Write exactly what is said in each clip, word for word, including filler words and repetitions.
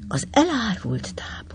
Az elárvult tábor.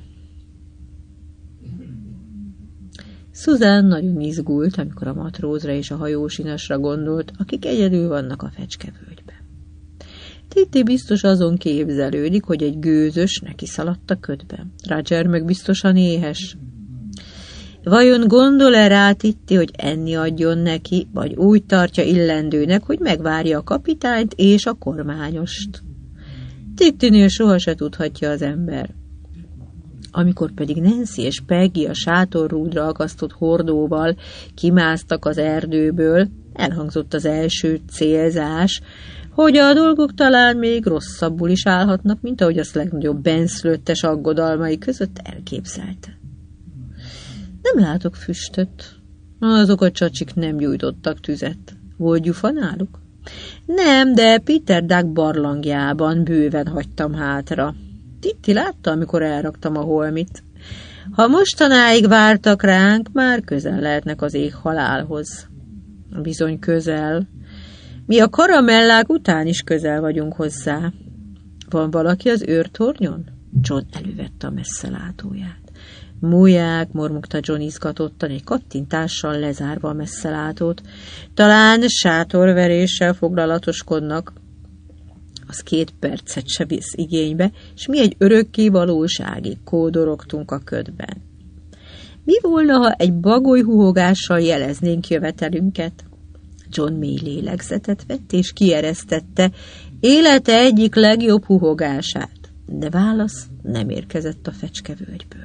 Susan nagyon izgult, amikor a matrózra és a hajósinasra gondolt, akik egyedül vannak a fecskevölgyben. Titti biztos azon képzelődik, hogy egy gőzös neki szaladt a ködbe. Roger meg biztosan éhes. Vajon gondol-e rá Titti, hogy enni adjon neki, vagy úgy tartja illendőnek, hogy megvárja a kapitányt és a kormányost? Tittinél soha se tudhatja az ember. Amikor pedig Nancy és Peggy a sátorrúdra akasztott hordóval kimásztak az erdőből, elhangzott az első célzás, hogy a dolgok talán még rosszabbul is állhatnak, mint ahogy azt legnagyobb benszülöttes aggodalmai között elképzelte. Nem látok füstöt. Azok a csacsik nem gyújtottak tüzet. Volt gyufa náluk? Nem, de Peter Duck barlangjában bőven hagytam hátra. Titti látta, amikor elraktam a holmit. Ha mostanáig vártak ránk, már közel lehetnek az ég halálhoz. Bizony közel. Mi a karamellák után is közel vagyunk hozzá. Van valaki az őrtornyon? John elővette a messzelátóját. Múják, mormogta John izgatottan, egy kattintással lezárva a messzelátót. Talán sátorveréssel foglalatoskodnak. Az két percet se visz igénybe, és mi egy örökké valóságig kódorogtunk a ködben. Mi volna, ha egy bagoly huhogással jeleznénk jövetelünket? John mély lélegzetet vett, és kieresztette élete egyik legjobb huhogását, de válasz nem érkezett a fecskevölgyből.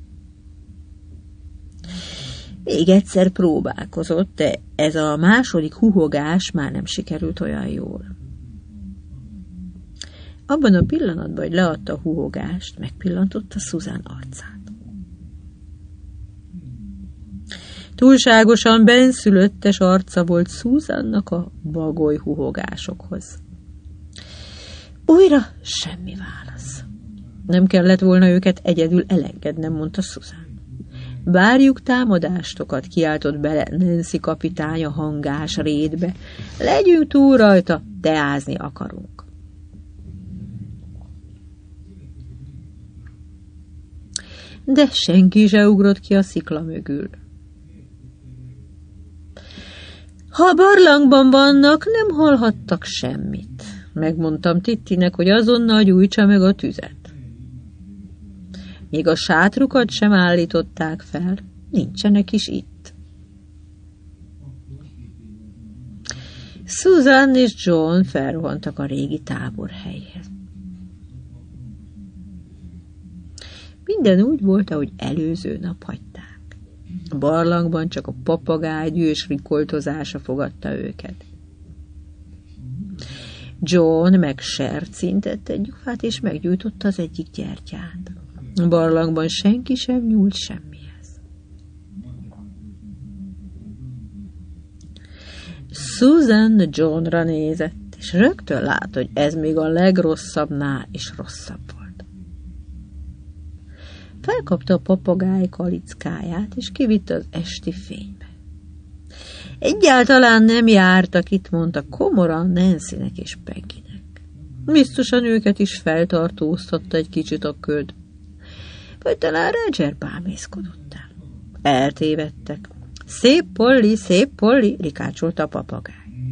Még egyszer próbálkozott, de ez a második huhogás már nem sikerült olyan jól. Abban a pillanatban, hogy leadta a huhogást, megpillantotta Susan arcát. Túlságosan benszülöttes arca volt Susannak a bagoly huhogásokhoz. Újra semmi válasz. Nem kellett volna őket egyedül elengednem, mondta Susan. Várjuk támadástokat, kiáltott bele Nancy kapitány a hangás rétbe. Legyünk túl rajta, teázni akarunk. De senki se ugrott ki a szikla mögül. Ha a barlangban vannak, nem hallhattak semmit. Megmondtam Tittinek, hogy azonnal gyújtsa meg a tüzet. Még a sátrukat sem állították fel, nincsenek is itt. Susan és John felrohantak a régi táborhelyhez. Minden úgy volt, ahogy előző nap hagyták. A barlangban csak a papagáj dühös rikoltozása fogadta őket. John meg sercintett egy gyufát, és meggyújtotta az egyik gyertyát. A barlangban senki sem nyúlt semmihez. Susan Johnra nézett, és rögtön lát, hogy ez még a legrosszabbnál is rosszabb volt. Felkapta a papagáj kalickáját, és kivitte az esti fénybe. Egyáltalán nem jártak itt, mondta komoran Nancynek és Peggynek. Biztosan őket is feltartóztatta egy kicsit a köd. Vagy talán Roger bámészkodott el. Eltévedtek. Szép Polly, szép Polly, rikácsolta a papagáj.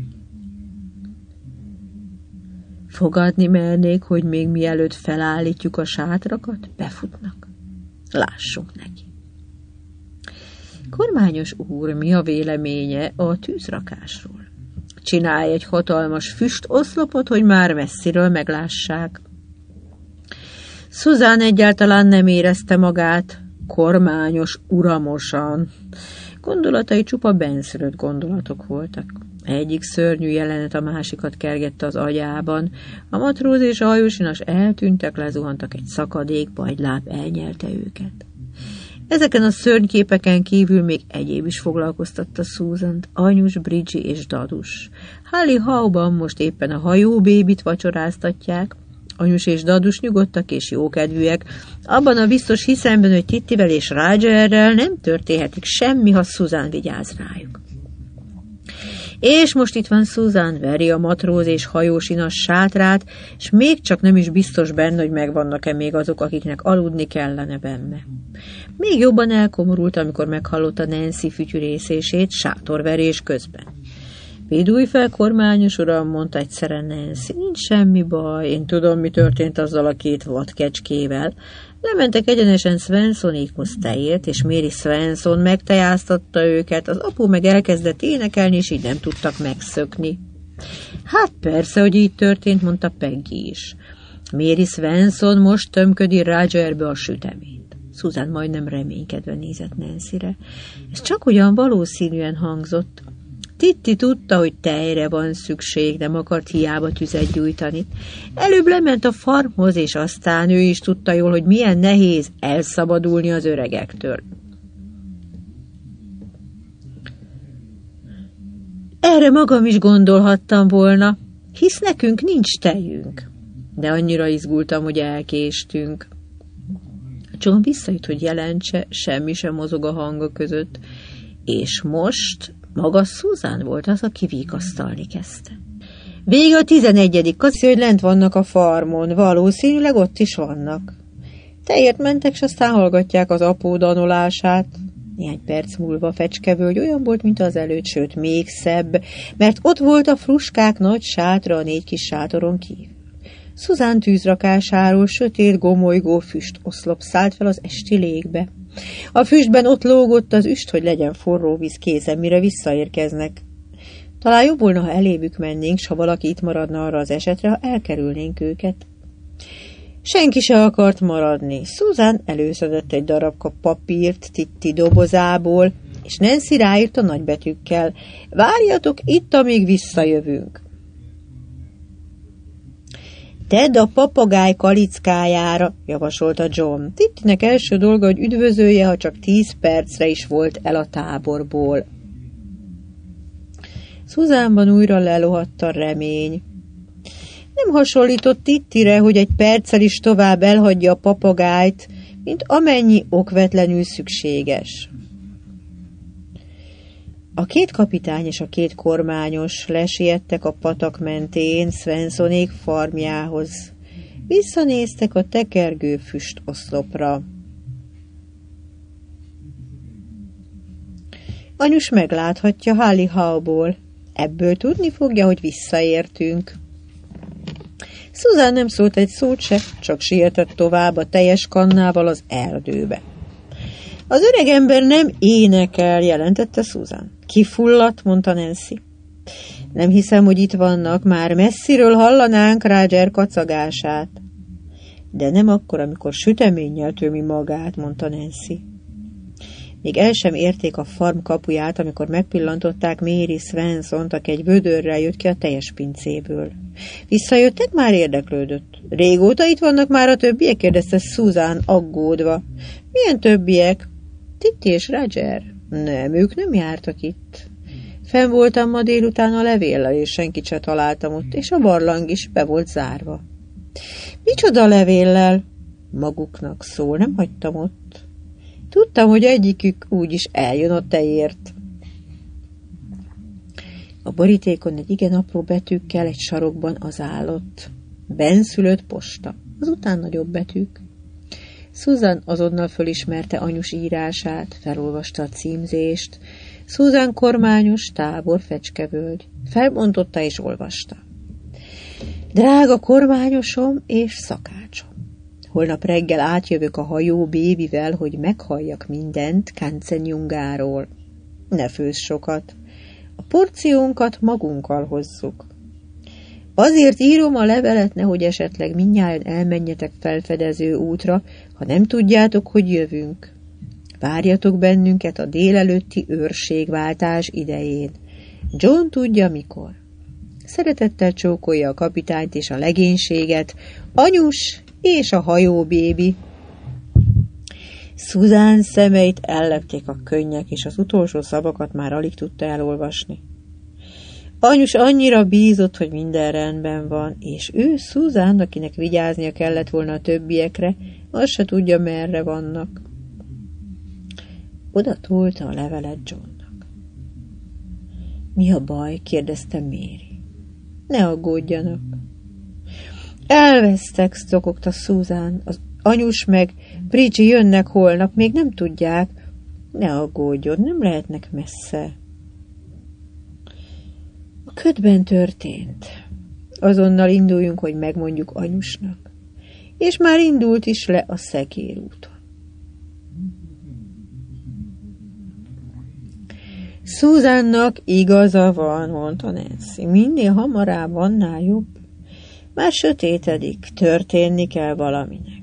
Fogadni mernék, hogy még mielőtt felállítjuk a sátrakat, befutnak. Lássunk neki. Kormányos úr, mi a véleménye a tűzrakásról? Csinálj egy hatalmas füstoszlopot, hogy már messziről meglássák. Susan egyáltalán nem érezte magát kormányos uramosan. Gondolatai csupa benszülött gondolatok voltak. Egyik szörnyű jelenet a másikat kergette az agyában. A matróz és a hajósinas eltűntek, lezuhantak egy szakadékba, egy láb elnyelte őket. Ezeken a szörnyképeken kívül még egyéb is foglalkoztatta Susant, Anyus, Bridgie és Dadus. Hallie Hauban most éppen a hajóbébit vacsoráztatják. Anyus és Dadus nyugodtak és jókedvűek. Abban a biztos hiszemben, hogy Tittivel és Rogerrel nem történhetik semmi, ha Susan vigyáz rájuk. És most itt van Susan, veri a matróz és hajósinas sátrát, és még csak nem is biztos benne, hogy megvannak-e még azok, akiknek aludni kellene benne. Még jobban elkomorult, amikor meghallotta Nancy fütyürészését sátorverés közben. Védulj fel, kormányos uram, mondta egyszerre Nancy, nincs semmi baj, én tudom, mi történt azzal a két vadkecskével. Lementek egyenesen Svensonékhoz tejért, és Mary Svenson megtejáztatta őket, az apu meg elkezdett énekelni, és így nem tudtak megszökni. Hát persze, hogy így történt, mondta Peggy is. Mary Svenson most tömködi Rogerbe a süteményt. Susan majdnem reménykedve nézett Nancyre. Ez csak olyan valószínűen hangzott. Titti tudta, hogy tejre van szükség, nem akart hiába tüzet gyújtani. Előbb lement a farmhoz, és aztán ő is tudta jól, hogy milyen nehéz elszabadulni az öregektől. Erre magam is gondolhattam volna, hisz nekünk nincs tejünk. De annyira izgultam, hogy elkéstünk. John visszajött, hogy jelentse, semmi sem mozog a hanga között, és most maga Susan volt az, aki vikasztalni kezdte. Vége a tizenegyedik kaszi, hogy lent vannak a farmon, valószínűleg ott is vannak. Tejért mentek, s aztán hallgatják az apó danolását. Néhány perc múlva a fecskevölgy olyan volt, mint az előtt, sőt még szebb, mert ott volt a fruskák nagy sátra a négy kis sátoron kívül. Susan tűzrakásáról sötét, gomolygó füst oszlop szállt fel az esti légbe. A füstben ott lógott az üst, hogy legyen forró víz kézen, mire visszaérkeznek. Talán jobb volna, ha elévük mennénk, s ha valaki itt maradna arra az esetre, ha elkerülnénk őket. Senki se akart maradni. Susan előszedett egy darabka papírt Titti dobozából, és Nancy ráírt a nagybetűkkel. Várjatok itt, amíg visszajövünk. Tedd a papagáj kalickájára, javasolta John. Tittinek első dolga, hogy üdvözölje, ha csak tíz percre is volt el a táborból. Susanban újra lelohadt a remény. Nem hasonlított Tittire, hogy egy perccel is tovább elhagyja a papagájt, mint amennyi okvetlenül szükséges. A két kapitány és a két kormányos lesiettek a patak mentén Svensonék farmjához. Visszanéztek a tekergő füst oszlopra. Anyus megláthatja Holly Howe-ból. Ebből tudni fogja, hogy visszaértünk. Susan nem szólt egy szót se, csak sietett tovább a teljes kannával az erdőbe. Az öreg ember nem énekel, jelentette Susan. Kifulladt, mondta Nancy. Nem hiszem, hogy itt vannak, már messziről hallanánk Roger kacagását. De nem akkor, amikor süteménnyel tömi magát, mondta Nancy. Még el sem érték a farm kapuját, amikor megpillantották Mary Svensont, aki egy vödörrel jött ki a teljes pincéből. Visszajöttek? Már érdeklődött. Régóta itt vannak már a többiek? Kérdezte Susan aggódva. Milyen többiek? Titti és Roger? Nem, ők nem jártak itt. Fenn voltam ma délután a levéllel, és senkit se találtam ott, és a barlang is be volt zárva. Micsoda levéllel? Maguknak szól, nem hagytam ott. Tudtam, hogy egyikük úgyis eljön a tejért. A borítékon egy igen apró betűkkel egy sarokban az állott. Benszülött posta, azután nagyobb betűk. Susan azonnal fölismerte anyus írását, felolvasta a címzést. Susan kormányos, tábor, fecskevölgy. Felmondotta és olvasta. Drága kormányosom és szakácsom. Holnap reggel átjövök a hajó bébivel, hogy meghalljak mindent Kancenjungáról. Ne főzz sokat. A porciónkat magunkkal hozzuk. Azért írom a levelet, nehogy esetleg mindnyájan elmenjetek felfedező útra, ha nem tudjátok, hogy jövünk. Várjatok bennünket a délelőtti őrségváltás idején. John tudja mikor. Szeretettel csókolja a kapitányt és a legénységet, anyus és a hajó bébi. Susan szemeit ellepték a könnyek, és az utolsó szavakat már alig tudta elolvasni. Anyus annyira bízott, hogy minden rendben van, és ő, Susan, akinek vigyáznia kellett volna a többiekre, azt se tudja, merre vannak. Oda tolta a levelet Johnnak. Mi a baj? Kérdezte Mary. Ne aggódjanak. Elvesztek, szokogta Susan. Az anyus meg Bridgie jönnek holnap, még nem tudják. Ne aggódjon, nem lehetnek messze. A ködben történt. Azonnal induljunk, hogy megmondjuk anyusnak. És már indult is le a szekérúton. Susannak igaza van, mondta Nancy. Minél hamarabb, annál jobb. Már sötétedik, történni kell valaminek.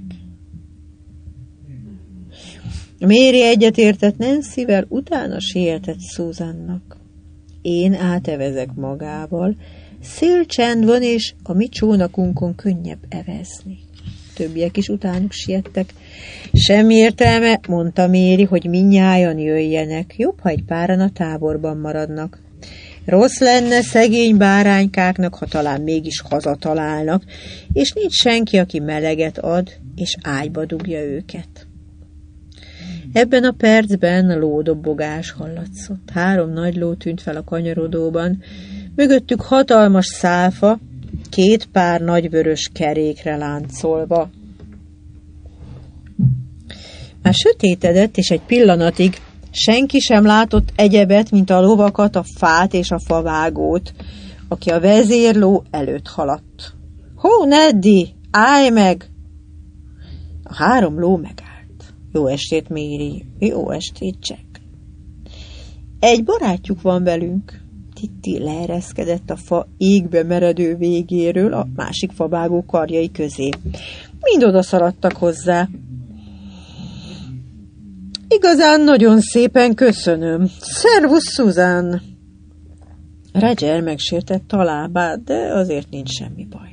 Mary egyetértett Nancyvel, utána sietett Susannak. Én átevezek magával, szélcsend van, és a mi csónakunkon könnyebb evezni. Többiek is utánuk siettek. Semmi értelme, mondta Mary, hogy mindnyájan jöjjenek. Jobb, ha egy páran a táborban maradnak. Rossz lenne szegény báránykáknak, ha talán mégis hazatalálnak, és nincs senki, aki meleget ad, és ágyba dugja őket. Ebben a percben lódobogás hallatszott. Három nagy ló tűnt fel a kanyarodóban, mögöttük hatalmas szálfa, két pár nagyvörös kerékre láncolva. Már sötétedett, és egy pillanatig senki sem látott egyebet, mint a lovakat, a fát és a favágót, aki a vezérló előtt haladt. Hó, Neddy, állj meg! A három ló megállt. Jó estét, Mary, jó estét, Jack. Egy barátjuk van velünk. Titti leereszkedett a fa égbe meredő végéről a másik favágó karjai közé. Mind oda szaladtak hozzá. Igazán nagyon szépen köszönöm. Szervusz, Susan! Roger megsértett a lábát, de azért nincs semmi baj.